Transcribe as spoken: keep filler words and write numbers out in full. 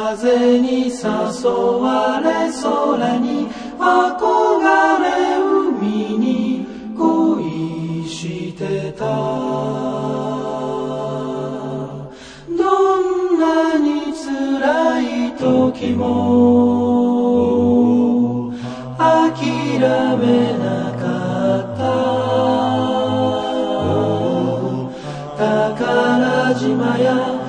風に誘われ空に憧れ海に恋してた。どんなに辛い時も諦めなかった。宝島や